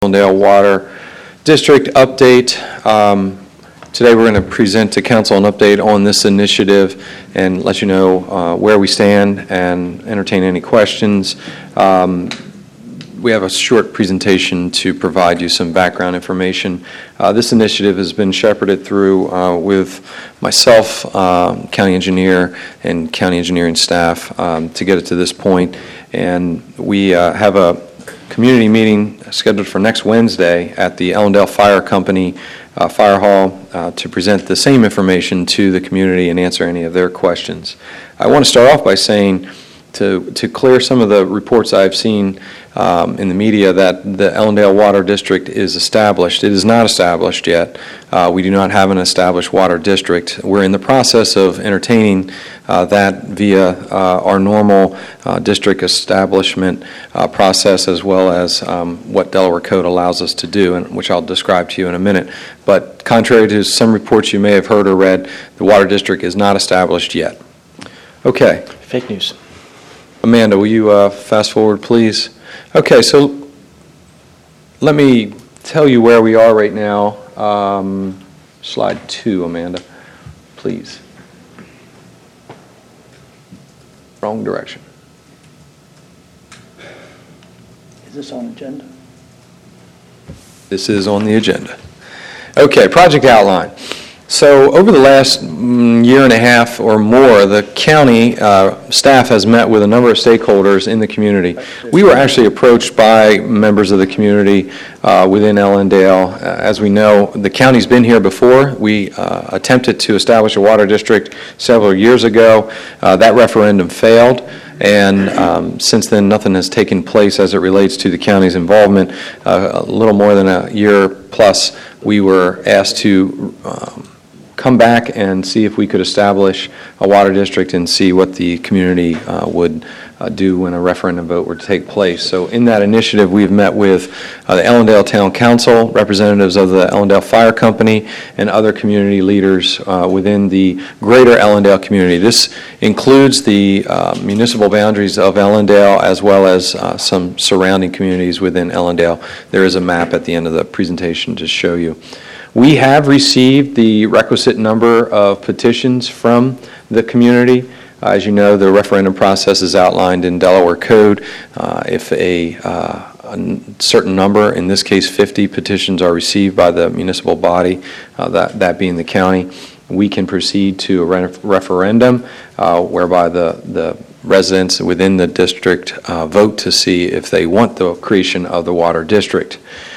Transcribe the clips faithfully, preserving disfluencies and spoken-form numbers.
Allendale Water District update. Um, today we're going to present to Council an update on this initiative and let you know uh, where we stand and entertain any questions. Um, we have a short presentation to provide you some background information. Uh, this initiative has been shepherded through uh, with myself, um, county engineer, and county engineering staff um, to get it to this point. And we uh, have a community meeting scheduled for next Wednesday at the Allendale Fire Company uh, Fire Hall uh, to present the same information to the community and answer any of their questions. I want to start off by saying to, to clear some of the reports I've seen um, in the media that the Allendale Water District is established. It is not established yet. Uh, we do not have an established water district. We're in the process of entertaining uh, that via uh, our normal uh, district establishment uh, process, as well as um, what Delaware Code allows us to do, and which I'll describe to you in a minute. But contrary to some reports you may have heard or read, the water district is not established yet. Okay. Fake news. Amanda, will you uh, fast forward, please? Okay, so let me tell you where we are right now. Um, slide two, Amanda, please. Wrong direction. Is this on agenda? This is on the agenda. Okay, project outline. So over the last mm, year and a half or more, the county uh, staff has met with a number of stakeholders in the community. We were actually approached by members of the community uh, within Allendale. Uh, as we know, the county's been here before. We uh, attempted to establish a water district several years ago. Uh, that referendum failed. And um, since then, nothing has taken place as it relates to the county's involvement. Uh, a little more than a year plus, we were asked to um, come back and see if we could establish a water district and see what the community uh, would uh, do when a referendum vote were to take place. So in that initiative, we've met with uh, the Allendale Town Council, representatives of the Allendale Fire Company, and other community leaders uh, within the greater Allendale community. This includes the uh, municipal boundaries of Allendale as well as uh, some surrounding communities within Allendale. There is a map at the end of the presentation to show you. We have received the requisite number of petitions from the community. Uh, as you know, the referendum process is outlined in Delaware Code. Uh, if a, uh, a certain number, in this case fifty petitions, are received by the municipal body, uh, that, that being the county, we can proceed to a re referendum uh, whereby the, the residents within the district uh, vote to see if they want the creation of the water district.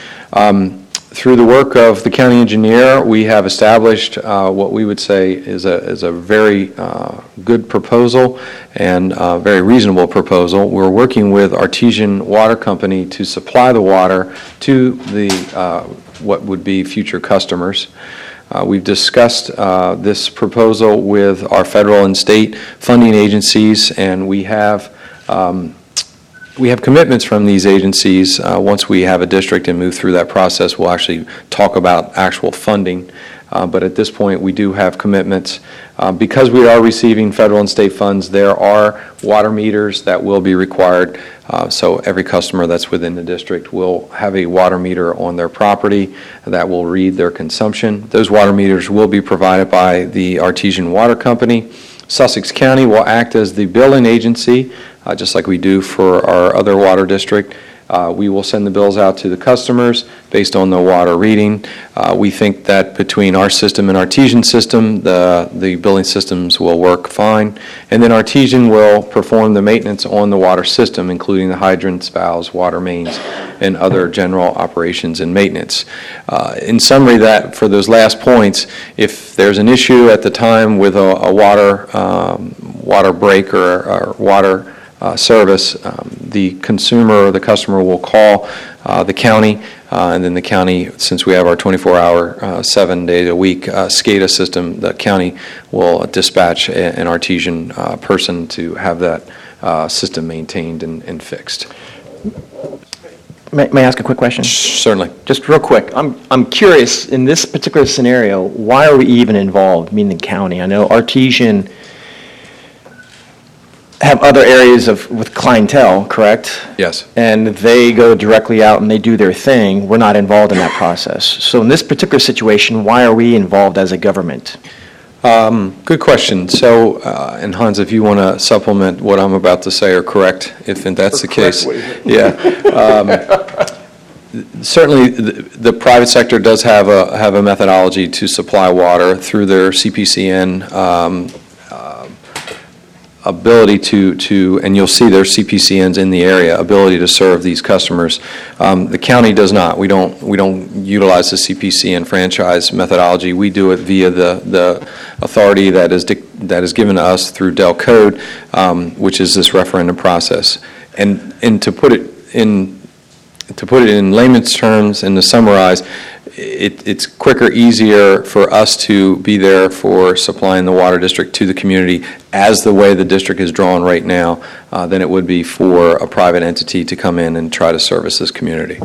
Um, Through the work of the county engineer, we have established uh, what we would say is a, is a very uh, good proposal and a very reasonable proposal. We're working with Artesian Water Company to supply the water to the uh, what would be future customers. Uh, we've discussed uh, this proposal with our federal and state funding agencies, and we have um, We have commitments from these agencies. Uh, once we have a district and move through that process, we'll actually talk about actual funding. Uh, but at this point, we do have commitments. Uh, because we are receiving federal and state funds, there are water meters that will be required. Uh, so every customer that's within the district will have a water meter on their property that will read their consumption. Those water meters will be provided by the Artesian Water Company. Sussex County will act as the billing agency, uh, just like we do for our other water district. Uh, we will send the bills out to the customers based on the water reading. Uh, we think that between our system and Artesian system, the, the billing systems will work fine. And then Artesian will perform the maintenance on the water system, including the hydrants, valves, water mains, and other general operations and maintenance. Uh, in summary, that for those last points, if there's an issue at the time with a, a water, um, water break or, or water Uh, service, um, the consumer or the customer will call uh, the county, uh, and then the county, since we have our twenty-four hour, uh, seven days a week uh, SCADA system, the county will dispatch a, an Artesian uh, person to have that uh, system maintained and, and fixed. May, may I ask a quick question? Certainly. Just real quick. I'm, I'm curious, in this particular scenario, why are we even involved, meaning the county? I know Artesian have other areas of, with clientele, correct? Yes. And they go directly out and they do their thing. We're not involved in that process. So in this particular situation, why are we involved as a government? Um, Good question. So, uh, and Hans, if you want to supplement what I'm about to say or correct, if that's the case. Yeah. Um, Certainly, the the private sector does have a, have a methodology to supply water through their C P C N um, uh, ability to, to, and you'll see their C P C Ns in the area, ability to serve these customers. Um, The county does not. We don't, we don't utilize the C P C N franchise methodology. We do it via the, the authority that is, dic- that is given to us through Del Code, um, which is this referendum process. And, and to put it in To put it in layman's terms and to summarize, it, it's quicker, easier for us to be there for supplying the water district to the community as the way the district is drawn right now uh, than it would be for a private entity to come in and try to service this community.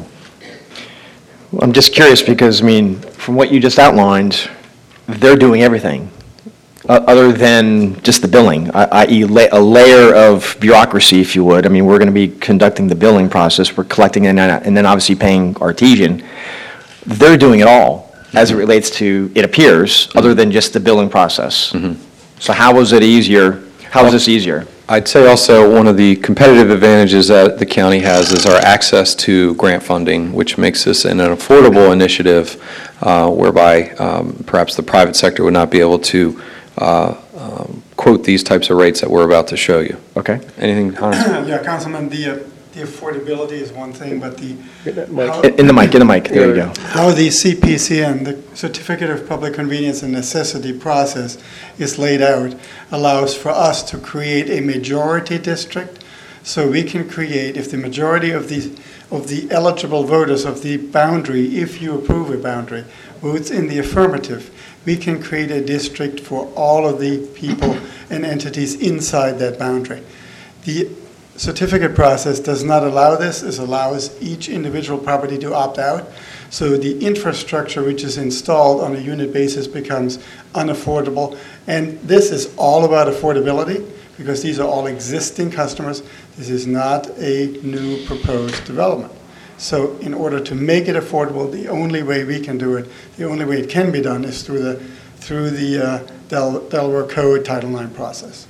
I'm just curious because, I mean, from what you just outlined, they're doing everything uh, other than just the billing, that is la- a layer of bureaucracy, if you would. I mean, we're going to be conducting the billing process, we're collecting and then, and then obviously paying Artesian. They're doing it all as it relates to, it appears, other than just the billing process. Mm-hmm. So how is it easier? How is this easier? I'd say also one of the competitive advantages that the county has is our access to grant funding, which makes this an affordable initiative uh, whereby um, perhaps the private sector would not be able to uh, um, quote these types of rates that we're about to show you. Okay. Anything, Hans? Yeah, Councilman, the, uh, the affordability is one thing, but the, how, In in the mic, in the mic, there you go. how the C P C N, the Certificate of Public Convenience and Necessity process is laid out allows for us to create a majority district. So we can create, if the majority of the, of the eligible voters of the boundary, if you approve a boundary, votes in the affirmative, we can create a district for all of the people and entities inside that boundary. The certificate process does not allow this. It allows each individual property to opt out. So the infrastructure which is installed on a unit basis becomes unaffordable. And this is all about affordability because these are all existing customers. This is not a new proposed development. So in order to make it affordable, the only way we can do it, the only way it can be done is through the through the uh, Del- Delaware Code Title nine process.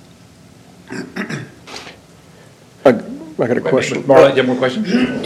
I got a question. Marla, do you have more questions?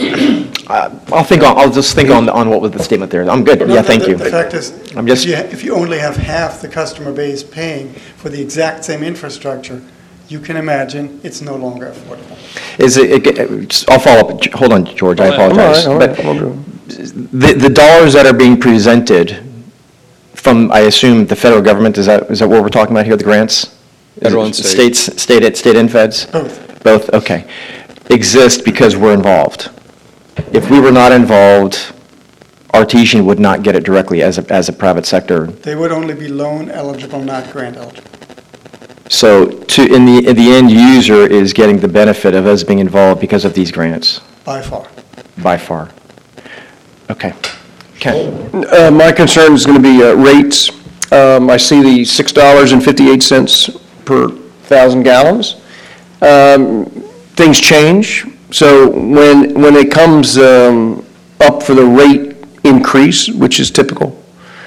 Uh, I'll think on, I'll just think on, on what was the statement there. I'm good. Yeah, thank The- you. The fact is, I'm just- if you, if you only have half the customer base paying for the exact same infrastructure, you can imagine it's no longer affordable. Is it, it- just- I'll follow up. Hold on, George, I All right, apologize. all right, But all right. the, the dollars that are being presented from, I assume, the federal government, is that, is that what we're talking about here, the grants? Is Federal it and state. States, state, state and feds? Both. Both, okay. Exist because we're involved. If we were not involved, Artesian would not get it directly as a, as a private sector. They would only be loan eligible, not grant eligible. So to, in the, in the end user is getting the benefit of us being involved because of these grants, By far. by far. Okay. Ken? Uh, My concern is going to be uh, rates. Um, I see the six dollars and fifty-eight cents per thousand gallons. Um, Things change, so when, when it comes um, up for the rate increase, which is typical,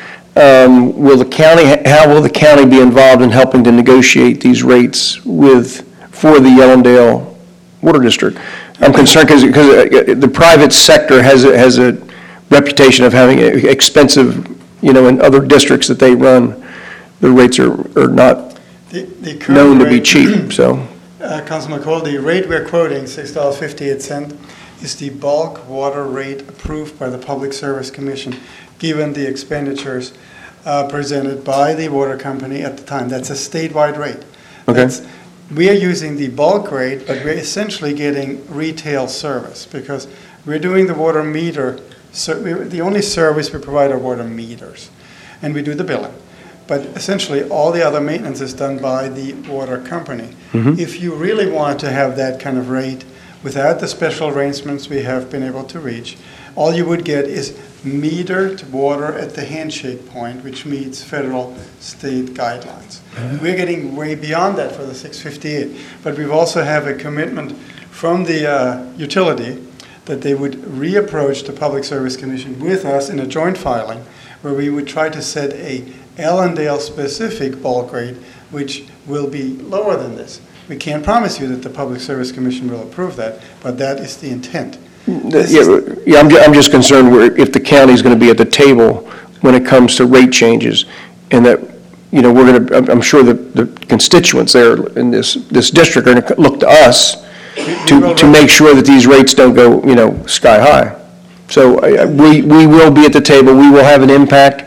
um, will the county, how will the county be involved in helping to negotiate these rates with, for the Yellowdale Water District? I'm concerned because, because the private sector has, a- has a reputation of having expensive, you know, in other districts that they run, the rates are, are not The, the current known to be rate- cheap, so. Uh, Councilman Cole, the rate we're quoting, six dollars and fifty-eight cents, is the bulk water rate approved by the Public Service Commission, given the expenditures uh, presented by the water company at the time. That's a statewide rate. Okay. That's- We are using the bulk rate, but we're essentially getting retail service because we're doing the water meter. So we, the only service we provide are water meters, and we do the billing. But essentially, all the other maintenance is done by the water company. Mhm. If you really want to have that kind of rate without the special arrangements we have been able to reach, all you would get is metered water at the handshake point, which meets federal, state guidelines. We're getting way beyond that for the six fifty-eight, but we've also have a commitment from the uh, utility that they would reapproach the Public Service Commission with us in a joint filing, where we would try to set a Allendale specific bulk rate, which will be lower than this. We can't promise you that the Public Service Commission will approve that, but that is the intent. This Yeah, is- yeah, I'm, ju- I'm just concerned where, if the county's going to be at the table when it comes to rate changes, and that, you know, we're going to, I'm- I'm sure the, the constituents there in this, this district are going to look to us to, to make sure that these rates don't go, you know, sky high. So I- I- we, we will be at the table, we will have an impact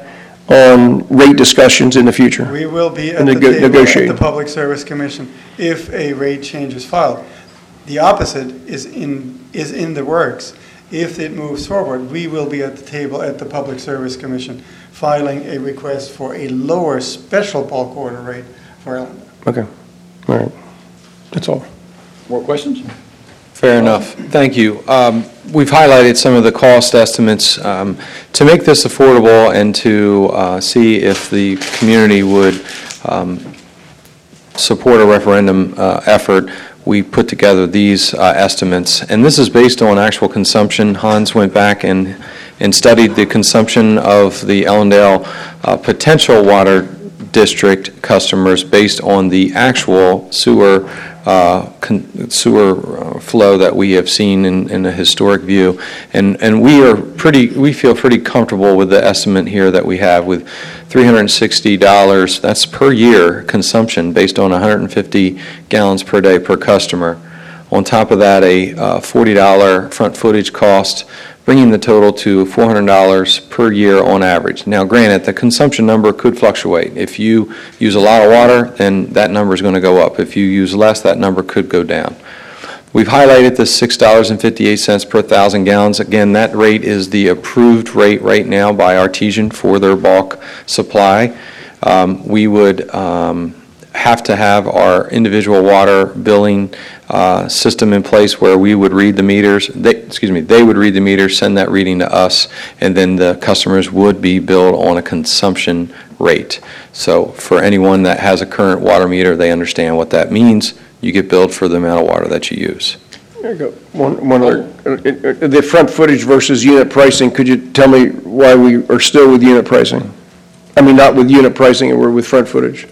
on rate discussions in the future. We will be at And the nego- table at negotiate. the Public Service Commission if a rate change is filed. The opposite is in, is in the works. If it moves forward, we will be at the table at the Public Service Commission filing a request for a lower special bulk order rate for Allendale. Okay, all right, that's all. More questions? Fair enough. Thank you. Um, We've highlighted some of the cost estimates. Um, To make this affordable and to uh, see if the community would um, support a referendum uh, effort, we put together these uh, estimates. And this is based on actual consumption. Hans went back and, and studied the consumption of the Ellendale uh, potential water district customers based on the actual sewer uh, con- sewer uh, flow that we have seen in, in a historic view. And, and we are pretty, we feel pretty comfortable with the estimate here that we have with three hundred sixty dollars, that's per year consumption based on one hundred fifty gallons per day per customer. On top of that, a uh, forty dollars front footage cost, bringing the total to four hundred dollars per year on average. Now, granted, the consumption number could fluctuate. If you use a lot of water, then that number is going to go up. If you use less, that number could go down. We've highlighted the six dollars and fifty-eight cents per thousand gallons. Again, that rate is the approved rate right now by Artesian for their bulk supply. Um, We would um, have to have our individual water billing uh, system in place where we would read the meters, they, excuse me, they would read the meters, send that reading to us, and then the customers would be billed on a consumption rate. So for anyone that has a current water meter, they understand what that means. You get billed for the amount of water that you use. There you go. One, one other, uh, uh, the front footage versus unit pricing, could you tell me why we are still with unit pricing? I mean, not with unit pricing, and we're with front footage.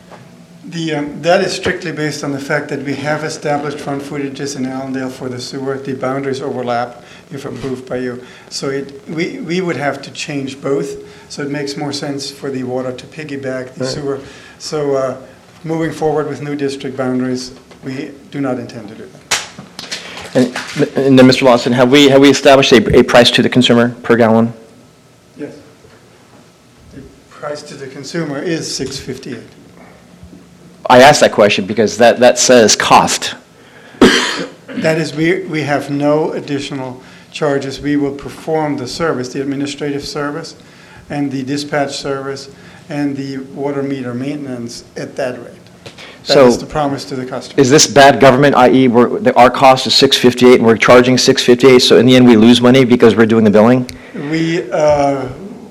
The, um, that is strictly based on the fact that we have established front footages in Allendale for the sewer. The boundaries overlap if approved by you. So it, we, we would have to change both, so it makes more sense for the water to piggyback the Right. sewer. So uh, moving forward with new district boundaries, we do not intend to do that. And and then, Mister Lawson, have we, have we established a, a price to the consumer per gallon? Yes. The price to the consumer is six fifty-eight. I asked that question because that, that says cost. That is, we, we have no additional charges. We will perform the service, the administrative service, and the dispatch service, and the water meter maintenance at that rate. That So- is the promise to the customer. Is this bad government, that is, we're, the- our cost is six fifty-eight and we're charging six fifty-eight, so in the end we lose money because we're doing the billing? We, uh,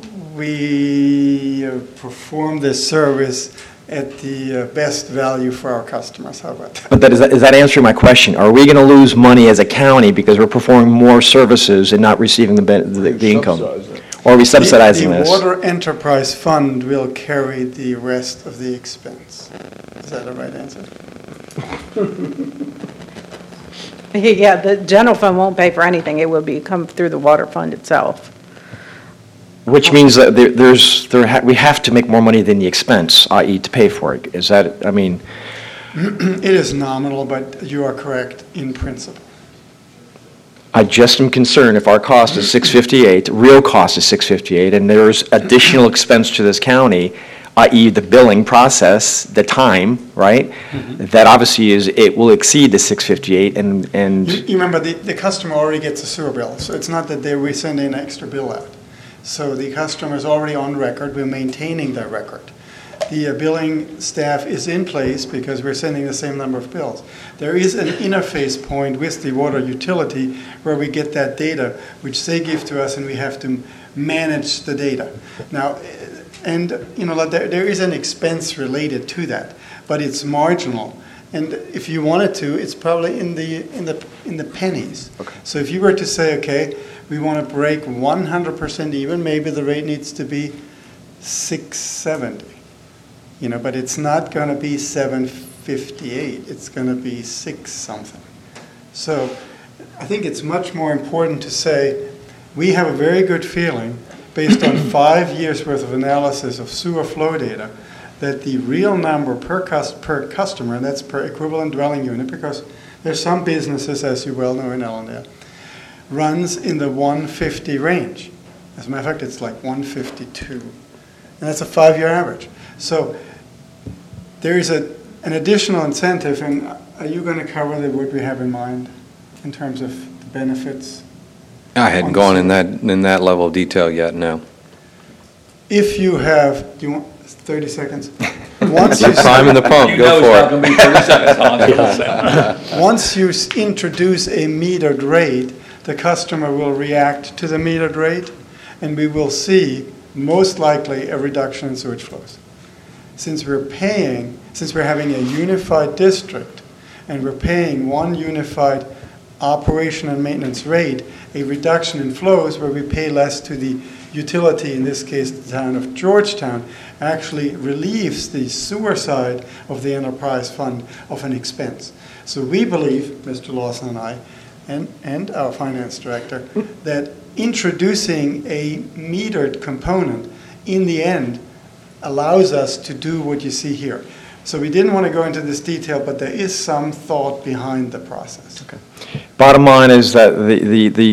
we uh, perform this service at the uh, best value for our customers. How about that? But that, is that, is that answering my question? Are we going to lose money as a county because we're performing more services and not receiving the, ben- the, the income? Subsidize it. Or are we subsidizing The- this? The Water Enterprise Fund will carry the rest of the expense. Is that the right answer? Yeah, the general fund won't pay for anything. It will be, come through the water fund itself. Which means that there, there's, there, ha- we have to make more money than the expense, that is to pay for it. Is that, I mean, It is nominal, but you are correct in principle. I just am concerned if our cost is six fifty-eight, real cost is six fifty-eight, and there's additional expense to this county, that is the billing process, the time, right? That obviously is, it will exceed the six fifty-eight and, You and, you remember, the, the customer already gets a sewer bill, so it's not that they, we send an extra bill out. So the customer is already on record, we're maintaining their record. the uh, billing staff is in place because we're sending the same number of bills. There is an interface point with the water utility where we get that data, which they give to us, and we have to manage the data. Now, and you know, there, there is an expense related to that, but it's marginal. And if you wanted to, it's probably in the in the in the pennies. Okay. So if you were to say, okay, we want to break one hundred percent even, maybe the rate needs to be six seventy. You know, but it's not going to be seven fifty-eight. It's going to be six something. So I think it's much more important to say we have a very good feeling based on five years worth of analysis of sewer flow data that the real number per, cus- per customer, and that's per equivalent dwelling unit, because there's some businesses, as you well know in Ellendale, runs in the one fifty range. As a matter of fact, it's like one fifty-two. And that's a five-year average. So there is a, an additional incentive, and are you going to cover the, what we have in mind in terms of the benefits? I hadn't gone in that, in that level of detail yet, no. If you have, do you want thirty seconds? Once You're you, priming the pump, You go know it's not for it. going to be thirty seconds, Hans. once you s- introduce a metered rate, the customer will react to the metered rate, and we will see, most likely, a reduction in sewage flows. Since we're paying, since we're having a unified district, and we're paying one unified operation and maintenance rate, a reduction in flows where we pay less to the utility, in this case the town of Georgetown, actually relieves the sewer side of the enterprise fund of an expense. So we believe, Mister Lawson and I, and, and our finance director, that introducing a metered component in the end allows us to do what you see here. So we didn't want to go into this detail, but there is some thought behind the process. Okay. Bottom line is that the, the, the,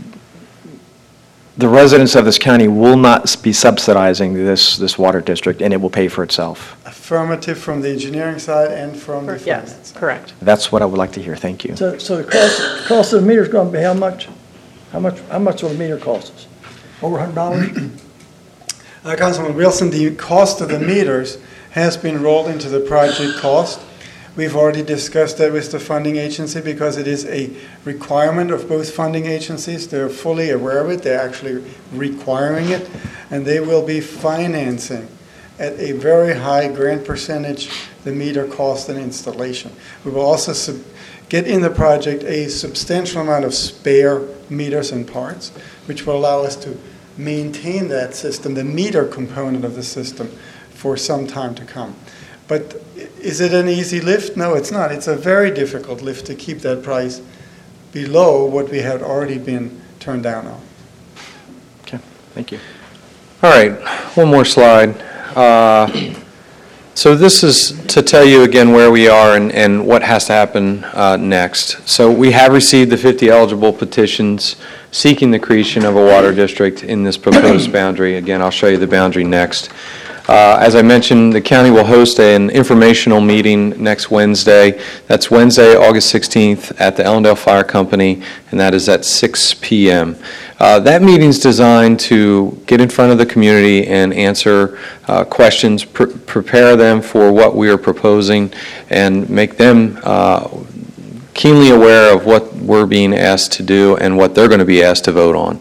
the residents of this county will not be subsidizing this, this water district, and it will pay for itself. Affirmative from the engineering side and from the finance Yes, side. correct. That's what I would like to hear. Thank you. So, so the cost, cost of the meter is going to be how much? How much, how much will the meter cost us? Over a hundred dollars? Uh, Councilman Wilson, the cost of the meters has been rolled into the project cost. We've already discussed that with the funding agency because it is a requirement of both funding agencies. They're fully aware of it. They're actually requiring it, and they will be financing at a very high grant percentage the meter cost and installation. We will also sub- get in the project a substantial amount of spare meters and parts, which will allow us to maintain that system, the meter component of the system, for some time to come. But is it an easy lift? No, it's not. It's a very difficult lift to keep that price below what we had already been turned down on. Okay, thank you. All right, one more slide. Uh, So this is to tell you again where we are and, and what has to happen uh, next. So we have received the fifty eligible petitions seeking the creation of a water district in this proposed boundary. Again, I'll show you the boundary next. Uh, As I mentioned, the county will host an informational meeting next Wednesday. That's Wednesday, August sixteenth, at the Ellendale Fire Company, and that is at six p.m. Uh, That meeting's designed to get in front of the community and answer uh, questions, pr- prepare them for what we are proposing, and make them uh, keenly aware of what we're being asked to do and what they're going to be asked to vote on.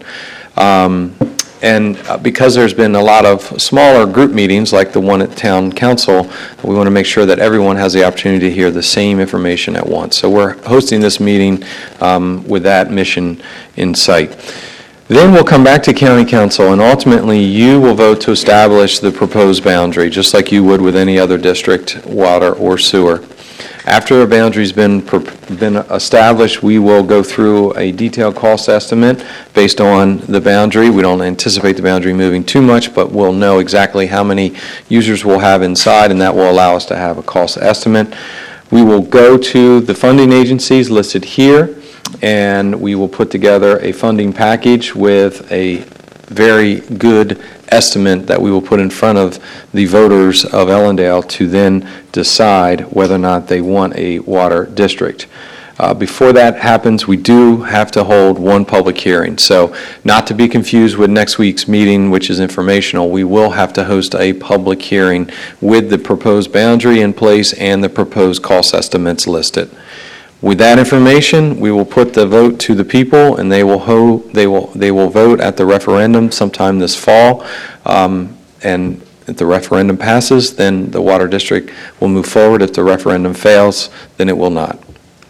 Um, And uh, because there's been a lot of smaller group meetings, like the one at Town Council, we want to make sure that everyone has the opportunity to hear the same information at once. So we're hosting this meeting um, with that mission in sight. Then we'll come back to County Council, and ultimately, you will vote to establish the proposed boundary, just like you would with any other district, water or sewer. After a boundary's been, been established, we will go through a detailed cost estimate based on the boundary. We don't anticipate the boundary moving too much, but we'll know exactly how many users we'll have inside, and that will allow us to have a cost estimate. We will go to the funding agencies listed here, and we will put together a funding package with a very good estimate that we will put in front of the voters of Ellendale to then decide whether or not they want a water district. Uh, Before that happens, we do have to hold one public hearing. So not to be confused with next week's meeting, which is informational, we will have to host a public hearing with the proposed boundary in place and the proposed cost estimates listed. With that information, we will put the vote to the people, and they will ho, they will, they will vote at the referendum sometime this fall. Um, And if the referendum passes, then the water district will move forward. If the referendum fails, then it will not.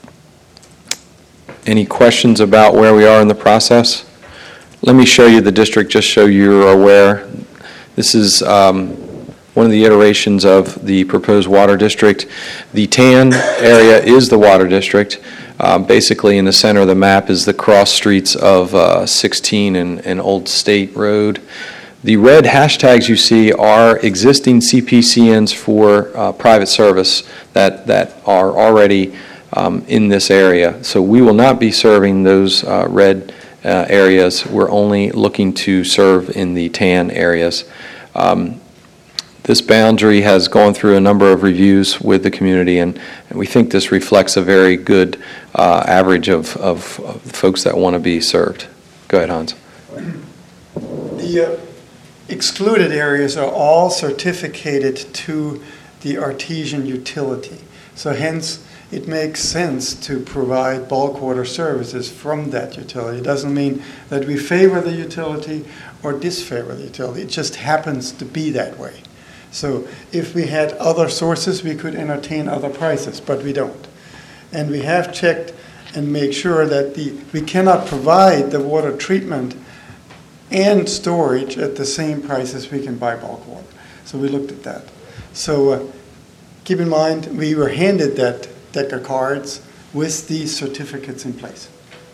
Any questions about where we are in the process? Let me show you the district, just so you're aware. This is um, one of the iterations of the proposed water district. The tan area is the water district. Um, Basically, in the center of the map is the cross streets of uh, sixteen and and Old State Road. The red hashtags you see are existing C P C Ns for uh, private service that, that are already um, in this area. So we will not be serving those uh, red uh, areas. We're only looking to serve in the tan areas. Um, This boundary has gone through a number of reviews with the community, and, and we think this reflects a very good uh, average of, of, of folks that want to be served. Go ahead, Hans. The uh, excluded areas are all certificated to the artesian utility. So hence, it makes sense to provide bulk water services from that utility. It doesn't mean that we favor the utility or disfavor the utility. It just happens to be that way. So if we had other sources, we could entertain other prices, but we don't. And we have checked and make sure that the we cannot provide the water treatment and storage at the same price as we can buy bulk water. So we looked at that. So uh, keep in mind, we were handed that deck of cards with these certificates in place.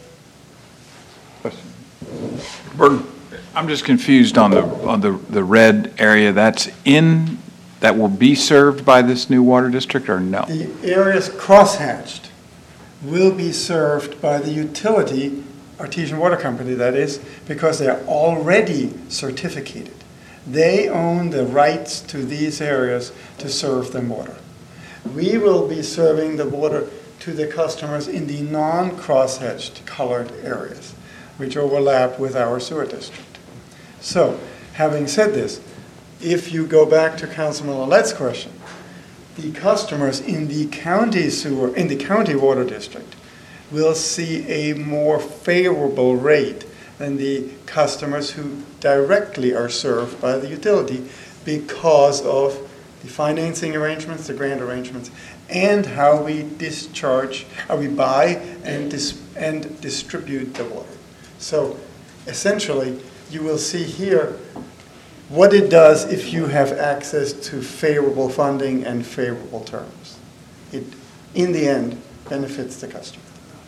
Burton, I'm just confused on the, on the, the red area that's in, that will be served by this new water district, or no? The areas crosshatched will be served by the utility, Artesian Water Company that is, because they're already certificated. They own the rights to these areas to serve them water. We will be serving the water to the customers in the non-crosshatched colored areas, which overlap with our sewer district. So, having said this, if you go back to Councilman Ouellette's question, the customers in the county sewer, in the county water district, will see a more favorable rate than the customers who directly are served by the utility because of the financing arrangements, the grant arrangements, and how we discharge, how we buy and dis- and distribute the water. So, essentially, you will see here what it does if you have access to favorable funding and favorable terms. It, in the end, benefits the customer.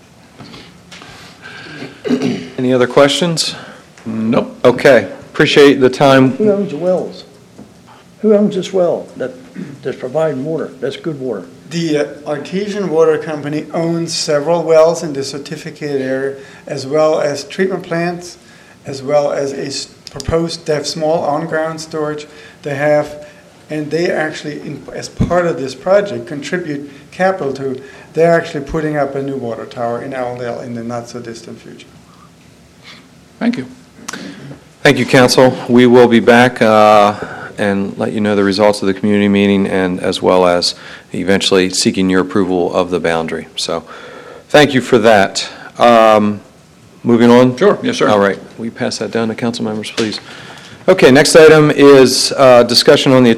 Any other questions? Nope. Okay, appreciate the time. Who owns the wells? Who owns this well that, that's providing water, that's good water? The uh, Artesian Water Company owns several wells in the certificated area, as well as treatment plants, as well as a s- proposed, they have small on-ground storage. They have, and they actually, in, as part of this project, contribute capital to, they're actually putting up a new water tower in Allendale in the not-so-distant future. Thank you. Thank you, council. We will be back uh, and let you know the results of the community meeting, and as well as eventually seeking your approval of the boundary. So, thank you for that. Um, Moving on? Sure, yes, sir. All right, will you pass that down to council members, please? Okay, next item is uh, discussion on the